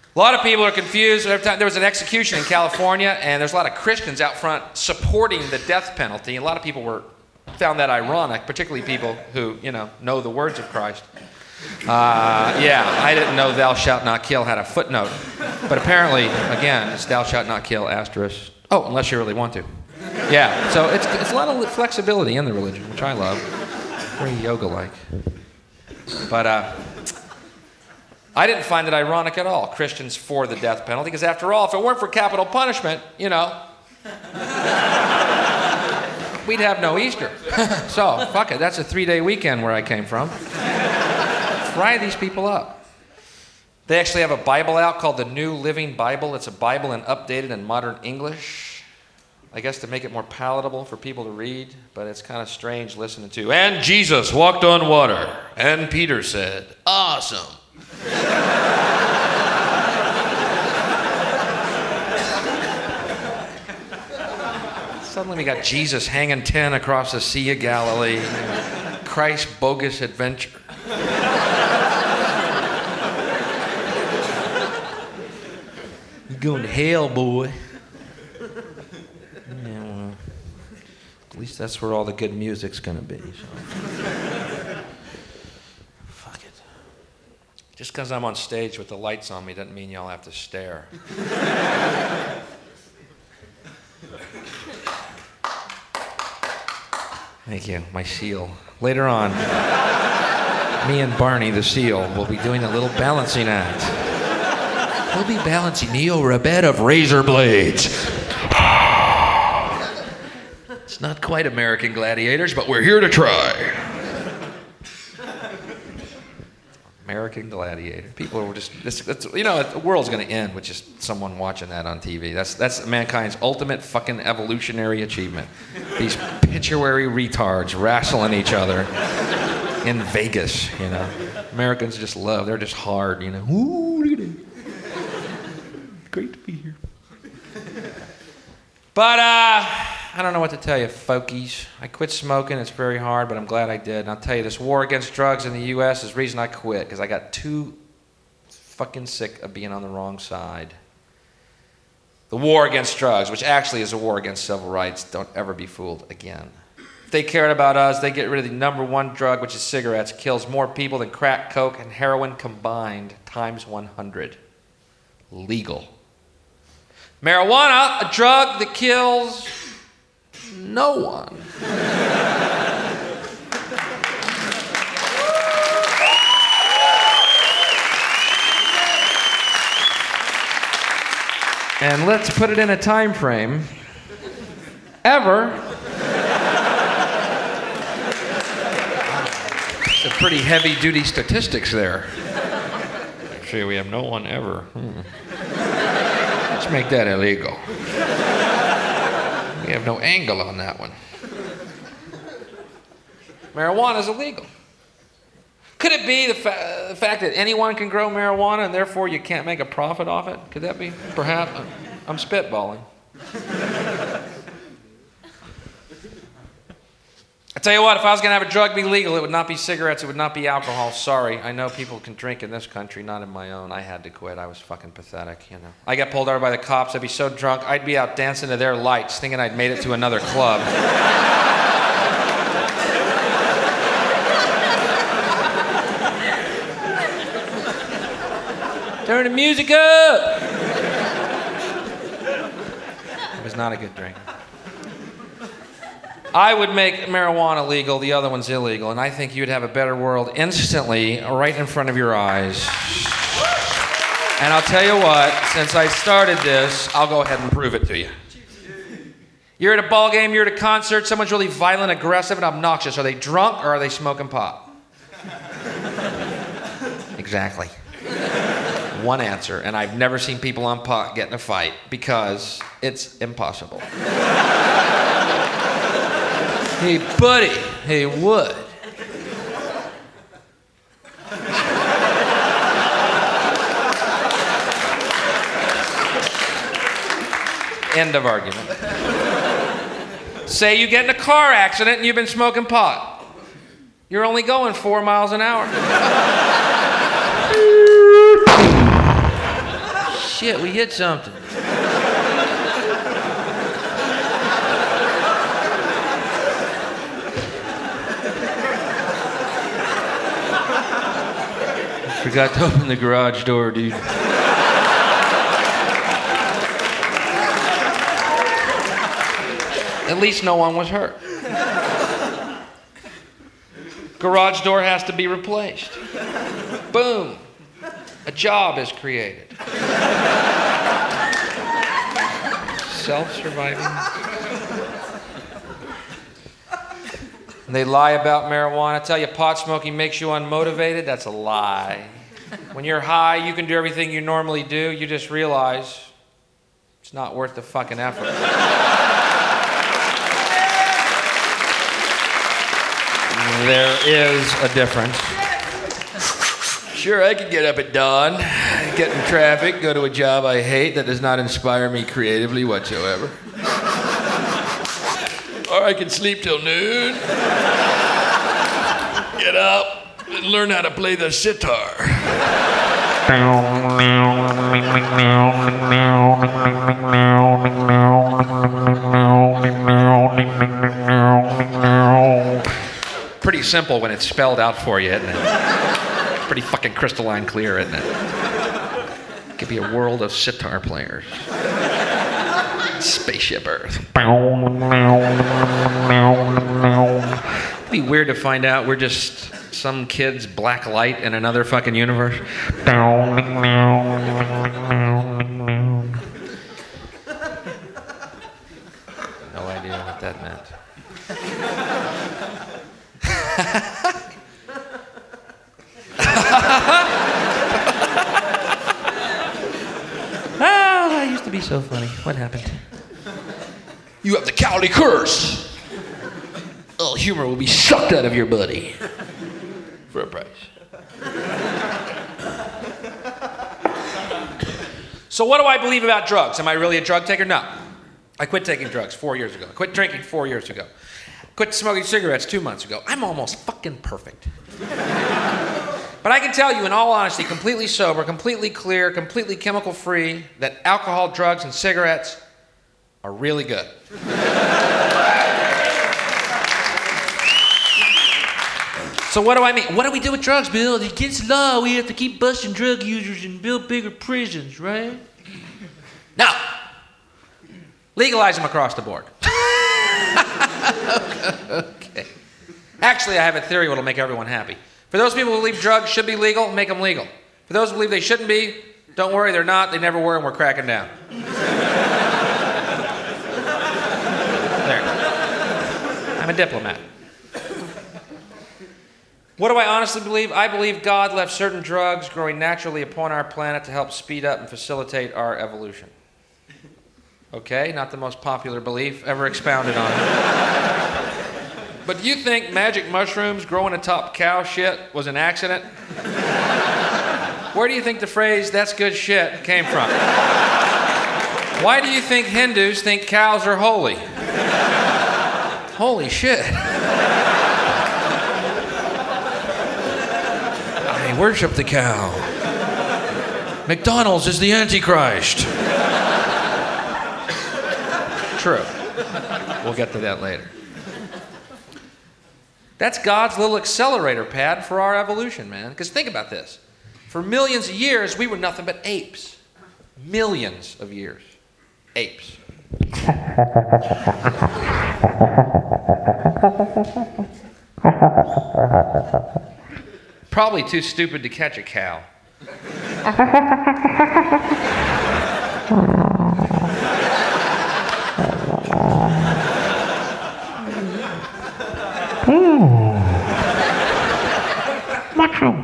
A lot of people are confused. Every time there was an execution in California, and there's a lot of Christians out front supporting the death penalty. A lot of people found that ironic, particularly people who, know the words of Christ. I didn't know "Thou shalt not kill" had a footnote, but apparently, again, it's "Thou shalt not kill" asterisk. Oh, unless you really want to. Yeah. So it's a lot of flexibility in the religion, which I love. Very yoga-like. But I didn't find it ironic at all, Christians for the death penalty, because after all, if it weren't for capital punishment, we'd have no Easter. So, fuck it, that's a 3-day weekend where I came from. Fry these people up. They actually have a Bible out called the New Living Bible. It's a Bible updated in modern English. I guess to make it more palatable for people to read, but it's kind of strange listening to. And Jesus walked on water, and Peter said, "Awesome." Suddenly we got Jesus hanging 10 across the Sea of Galilee. Christ's bogus adventure. You're going to hell, boy. Yeah, well, at least that's where all the good music's going to be. So. Fuck it. Just because I'm on stage with the lights on me doesn't mean y'all have to stare. Thank you, my seal. Later on, me and Barney the seal will be doing a little balancing act. We'll be balancing me over a bed of razor blades. It's not quite American Gladiators, but we're here to try. American Gladiator. People are just, the world's going to end with just someone watching that on TV. That's mankind's ultimate fucking evolutionary achievement. These pituitary retards wrestling each other in Vegas, Americans just love, they're just hard, Ooh, look at it. Great to be here. But, I don't know what to tell you, folkies. I quit smoking. It's very hard, but I'm glad I did. And I'll tell you, this war against drugs in the U.S. is the reason I quit, because I got too fucking sick of being on the wrong side. The war against drugs, which actually is a war against civil rights, don't ever be fooled again. If they cared about us, they get rid of the number one drug, which is cigarettes. It kills more people than crack, coke, and heroin combined, times 100. Legal. Marijuana, a drug that kills no one. And let's put it in a time frame. Ever. It's a pretty heavy-duty statistics there. Actually, we have no one ever. Let's make that illegal. We have no angle on that one. Marijuana is illegal. Could it be the fact that anyone can grow marijuana and therefore you can't make a profit off it? Could that be? Perhaps. I'm spitballing. I tell you what, if I was going to have a drug be legal, it would not be cigarettes, it would not be alcohol. Sorry, I know people can drink in this country, not in my own. I had to quit. I was fucking pathetic, I got pulled over by the cops. I'd be so drunk, I'd be out dancing to their lights, thinking I'd made it to another club. Turn the music up! It was not a good drink. I would make marijuana legal, the other one's illegal, and I think you'd have a better world instantly right in front of your eyes. And I'll tell you what, since I started this, I'll go ahead and prove it to you. You're at a ball game, you're at a concert, someone's really violent, aggressive, and obnoxious. Are they drunk or are they smoking pot? Exactly. One answer, and I've never seen people on pot get in a fight because it's impossible. Hey, buddy. Hey, what? End of argument. Say you get in a car accident and you've been smoking pot. You're only going 4 miles an hour. shit, we hit something. Forgot to open the garage door, dude. At least no one was hurt. Garage door has to be replaced. Boom. A job is created. Self-surviving. They lie about marijuana. Tell you pot smoking makes you unmotivated. That's a lie. When you're high, you can do everything you normally do. You just realize it's not worth the fucking effort. There is a difference. Sure, I can get up at dawn, get in traffic, go to a job I hate that does not inspire me creatively whatsoever. Or I can sleep till noon, get up, and learn how to play the sitar. Pretty simple when it's spelled out for you, isn't it? Pretty fucking crystalline clear, isn't it? It could be a world of sitar players. Spaceship Earth. It'd be weird to find out we're just some kid's black light in another fucking universe. No idea what that meant. Oh, I used to be so funny. What happened? You have the Cowley curse. All humor will be sucked out of your buddy for a price. So what do I believe about drugs? Am I really a drug taker? No. I quit taking drugs 4 years ago. I quit drinking 4 years ago. Quit smoking cigarettes 2 months ago. I'm almost fucking perfect. But I can tell you in all honesty, completely sober, completely clear, completely chemical free, that alcohol, drugs, and cigarettes are really good. So what do I mean? What do we do with drugs, Bill? Against law, we have to keep busting drug users and build bigger prisons, right? No. Legalize them across the board. Okay. Actually, I have a theory that'll make everyone happy. For those people who believe drugs should be legal, make them legal. For those who believe they shouldn't be, don't worry, they're not, they never were, and we're cracking down. There. I'm a diplomat. What do I honestly believe? I believe God left certain drugs growing naturally upon our planet to help speed up and facilitate our evolution. Okay, not the most popular belief ever expounded on. But do you think magic mushrooms growing atop cow shit was an accident? Where do you think the phrase, "that's good shit," came from? Why do you think Hindus think cows are holy? Holy shit. I worship the cow. McDonald's is the Antichrist. True. We'll get to that later. That's God's little accelerator pad for our evolution, man. Because think about this. For millions of years, we were nothing but apes. Millions of years. Apes. Probably too stupid to catch a cow. Mushroom.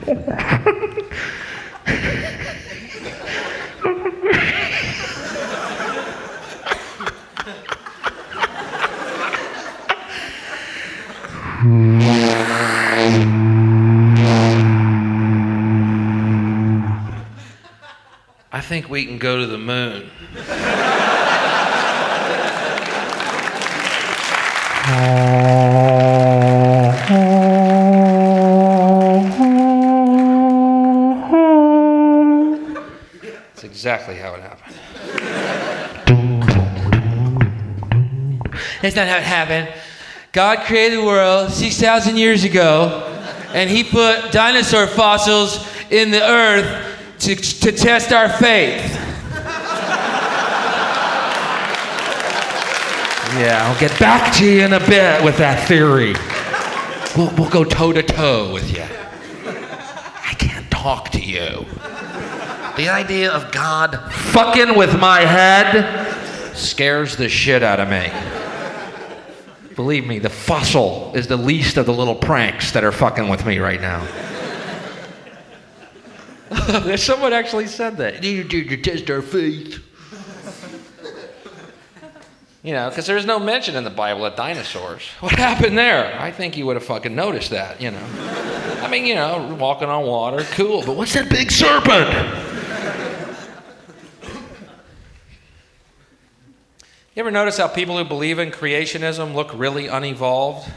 I think we can go to the moon. That's exactly how it happened. That's not how it happened. God created the world 6,000 years ago, and he put dinosaur fossils in the earth to test our faith. Yeah, I'll get back to you in a bit with that theory. We'll go toe to toe with you. I can't talk to you. The idea of God fucking with my head scares the shit out of me. Believe me, the fossil is the least of the little pranks that are fucking with me right now. Someone actually said that. You need to test our faith. You know, because there's no mention in the Bible of dinosaurs. What happened there? I think you would have fucking noticed that, you know. I mean, you know, walking on water, cool, but What's that big serpent? you ever notice how people who believe in creationism look really unevolved?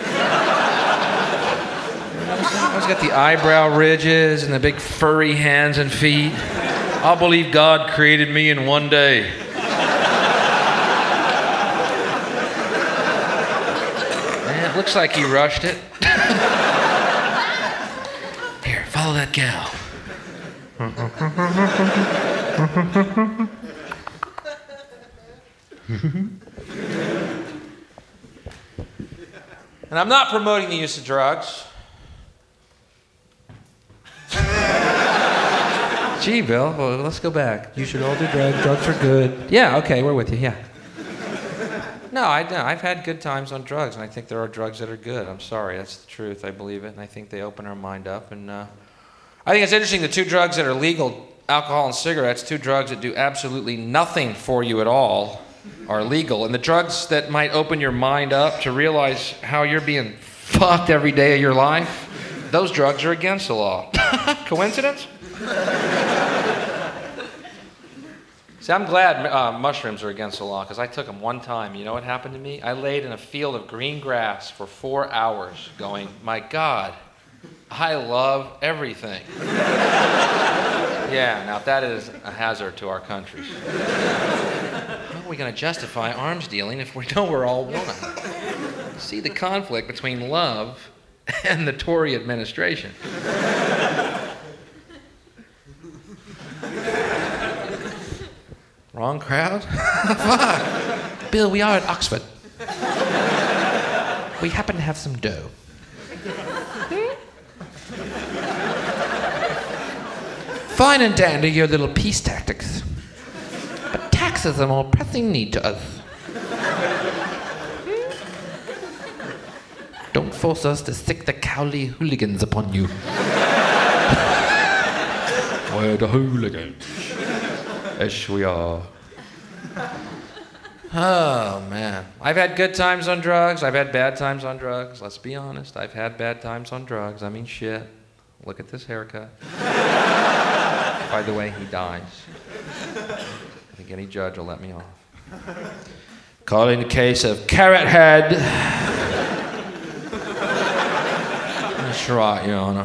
Always got the eyebrow ridges and the big furry hands and feet. I'll believe God created me in one day. Man, it looks like he rushed it. Here, follow that gal. And I'm not promoting the use of drugs. Gee, Bill, well, let's go back. You should all do drugs. Drugs are good. Yeah, okay, we're with you, yeah. No, I've had good times on drugs, and I think there are drugs that are good. I'm sorry, that's the truth. I believe it, and I think they open our mind up. And I think it's interesting, the two drugs that are legal, alcohol and cigarettes, two drugs that do absolutely nothing for you at all, are legal. And the drugs that might open your mind up to realize how you're being fucked every day of your life, those drugs are against the law. Coincidence? See, I'm glad mushrooms are against the law because I took them one time. You know what happened to me? I laid in a field of green grass for 4 hours going, my God, I love everything. Yeah, now that is a hazard to our country. How are we going to justify arms dealing if we know we're all one? See the conflict between love and the Tory administration. Wrong crowd? Fuck. Bill, we are at Oxford. We happen to have some dough. Fine and dandy, your little peace tactics. But taxes are a more pressing need to us. Don't force us to sick the Cowley hooligans upon you. We're the hooligans. Yes, we are. Oh, man. I've had good times on drugs. I've had bad times on drugs. Let's be honest. I've had bad times on drugs. I mean, shit. Look at this haircut. By the way, he dies. I think any judge will let me off. Calling the case of Carrot Head. That's right, Your Honor.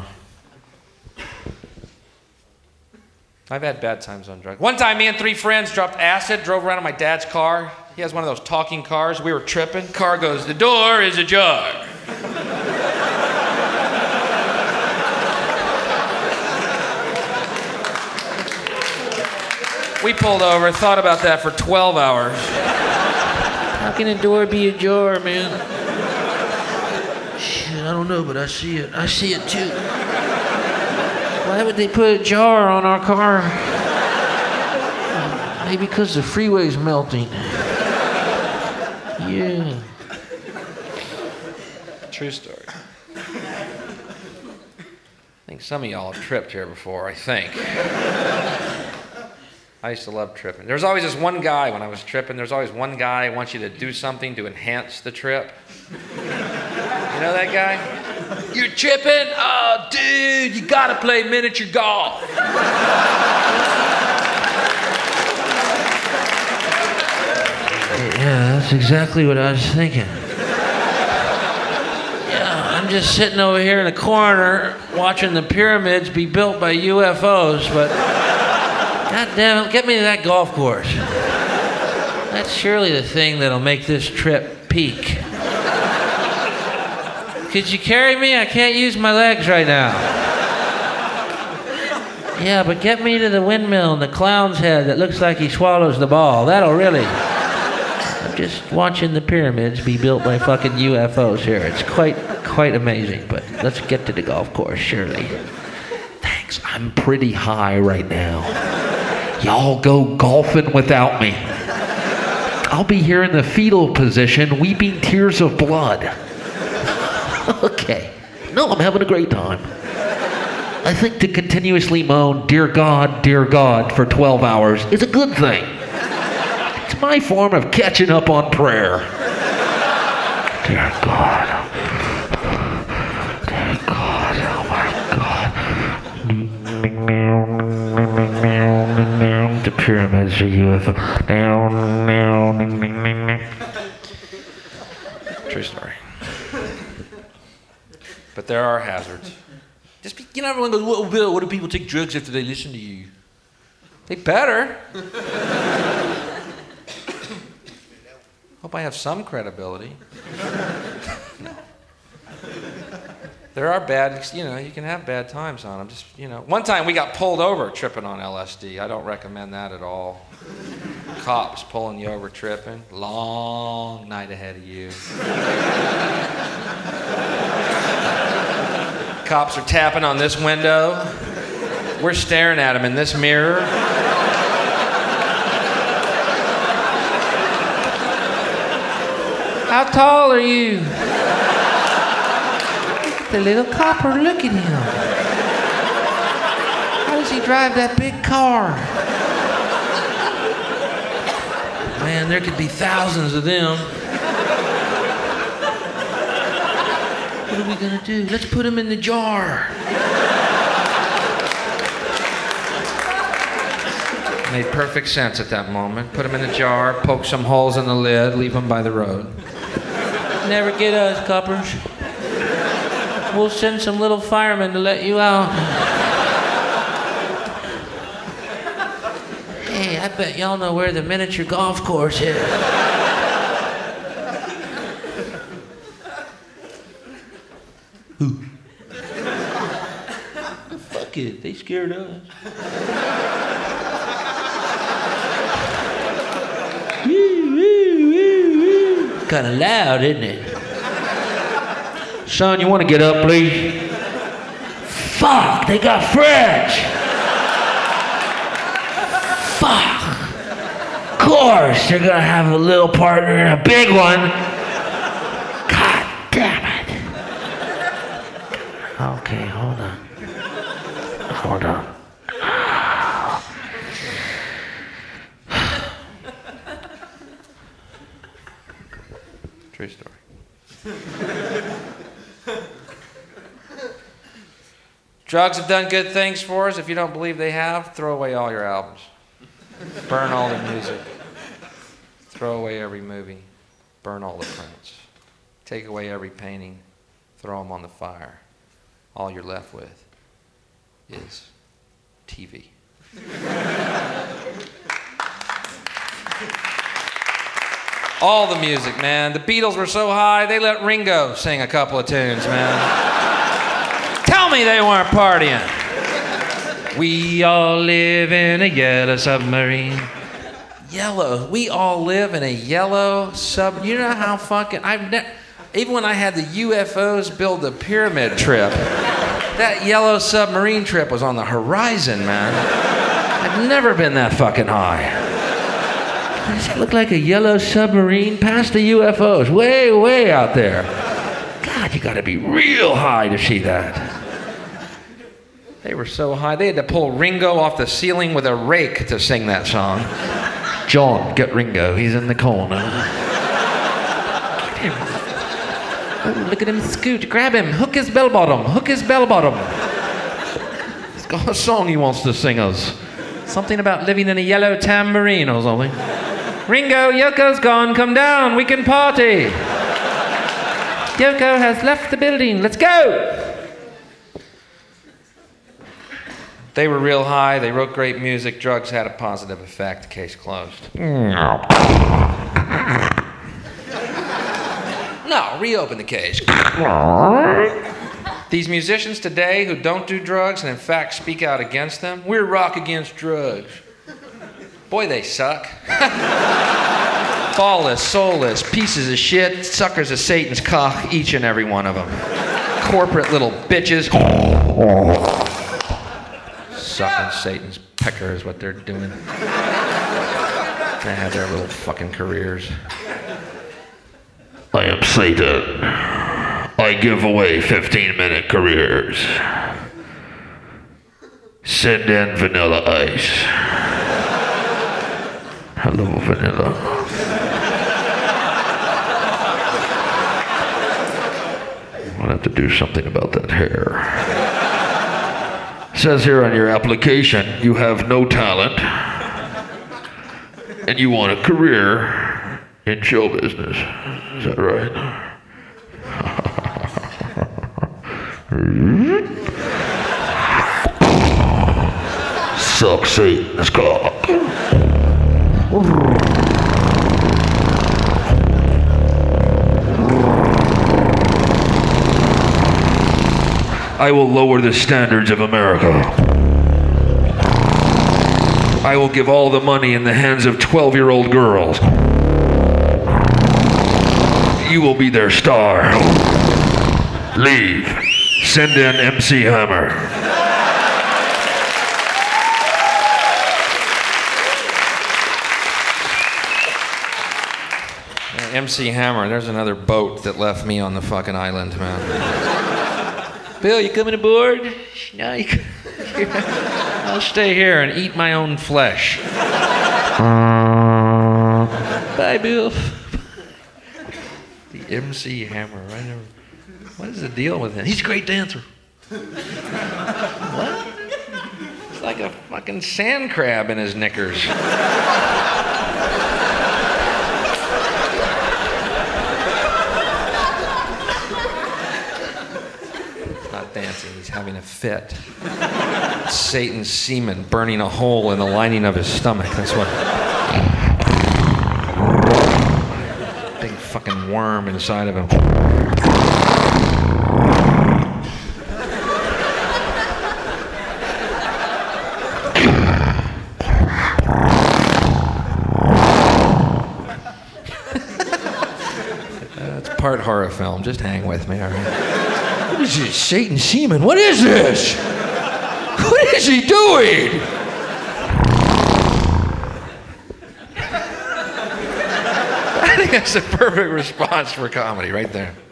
I've had bad times on drugs. One time, me and 3 friends dropped acid, drove around in my dad's car. He has one of those talking cars. We were tripping. Car goes, the door is ajar. We pulled over, thought about that for 12 hours. How can a door be ajar, man? Shit, I don't know, but I see it. I see it too. Why would they put a jar on our car? Maybe because the freeway's melting. Yeah. True story. I think some of y'all have tripped here before, I think. I used to love tripping. There's always this one guy when I was tripping. There's always one guy who wants you to do something to enhance the trip. You know that guy? You're tripping? Oh, dude, you gotta play miniature golf. Yeah, that's exactly what I was thinking. Yeah, I'm just sitting over here in the corner watching the pyramids be built by UFOs, but God damn it, get me to that golf course. That's surely the thing that'll make this trip peak. Could you carry me? I can't use my legs right now. Yeah, but get me to the windmill and the clown's head that looks like he swallows the ball. That'll really... I'm just watching the pyramids be built by fucking UFOs here. It's quite amazing, but let's get to the golf course, surely. Thanks, I'm pretty high right now. Y'all go golfing without me. I'll be here in the fetal position, weeping tears of blood. Okay. No, I'm having a great time. I think to continuously moan, dear God, for 12 hours is a good thing. It's my form of catching up on prayer. Dear God. Dear God, oh my God. The pyramids are UFO. True story. But there are hazards. Just be, everyone goes, "Well, Bill, what do people take drugs after they listen to you?" They better. Hope I have some credibility. No. There are bad, you can have bad times on them. Just, one time we got pulled over tripping on LSD. I don't recommend that at all. Cops pulling you over tripping. Long night ahead of you. Cops are tapping on this window. We're staring at them in this mirror. How tall are you? The little copper, look at him. How does he drive that big car? Man, there could be thousands of them. What are we gonna do? Let's put them in the jar. Made perfect sense at that moment. Put them in the jar, poke some holes in the lid, leave them by the road. Never get us, coppers. We'll send some little firemen to let you out. Hey, I bet y'all know where the miniature golf course is. Who? Fuck it, they scared us. Kind of loud, isn't it? Son, you want to get up, please? Fuck, they got French. Fuck. Of course, they're gonna have a little partner and a big one. God damn it. Okay, hold on. Hold on. True story. Drugs have done good things for us. If you don't believe they have, throw away all your albums. Burn all the music. Throw away every movie. Burn all the prints. Take away every painting. Throw them on the fire. All you're left with is TV. All the music, man. The Beatles were so high, they let Ringo sing a couple of tunes, man. Tell me they weren't partying. We all live in a yellow submarine. Yellow. We all live in a yellow sub. You know how fucking... even when I had the UFOs build the pyramid trip, that yellow submarine trip was on the horizon, man. I've never been that fucking high. Does it look like a yellow submarine past the UFOs? Way, way out there. God, you gotta be real high to see that. They were so high. They had to pull Ringo off the ceiling with a rake to sing that song. John, get Ringo. He's in the corner. Oh, look at him scoot. Grab him. Hook his bell bottom. Hook his bell bottom. He's got a song he wants to sing us. Something about living in a yellow tambourine or something. Ringo, Yoko's gone. Come down. We can party. Yoko has left the building. Let's go. They were real high. They wrote great music. Drugs had a positive effect. Case closed. No, reopen the case. These musicians today who don't do drugs and in fact speak out against them, we're rock against drugs. Boy, they suck. Ballless, soulless, pieces of shit, suckers of Satan's cock, each and every one of them. Corporate little bitches. Sucking Satan's pecker is what they're doing. They had their little fucking careers. I am Satan. I give away 15-minute careers. Send in Vanilla Ice. Hello, Vanilla. I'll have to do something about that hair. It says here on your application, you have no talent and you want a career in show business. Is that right? Suck Satan's cock. I will lower the standards of America. I will give all the money in the hands of 12-year-old girls. You will be their star. Leave. Send in MC Hammer. MC Hammer, there's another boat that left me on the fucking island, man. Bill, you coming aboard? No, I'll stay here and eat my own flesh. Bye, Bill. The MC Hammer. What is the deal with him? He's a great dancer. What? It's like a fucking sand crab in his knickers. Dancing, he's having a fit. Satan's semen burning a hole in the lining of his stomach. That's what. Big fucking worm inside of him. It's part horror film. Just hang with me, all right? What is this? Satan's semen? What is this? What is he doing? I think that's a perfect response for comedy right there.